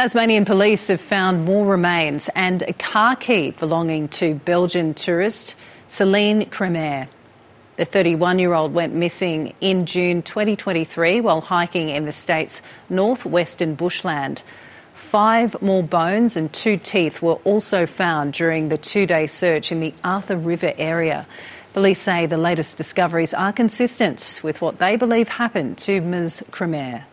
Tasmanian police have found more remains and a car key belonging to Belgian tourist Celine Cremer. The 31-year-old went missing in June 2023 while hiking in the state's northwestern bushland. 5 more bones and 2 teeth were also found during the 2-day search in the Arthur River area. Police say the latest discoveries are consistent with what they believe happened to Ms. Cremer.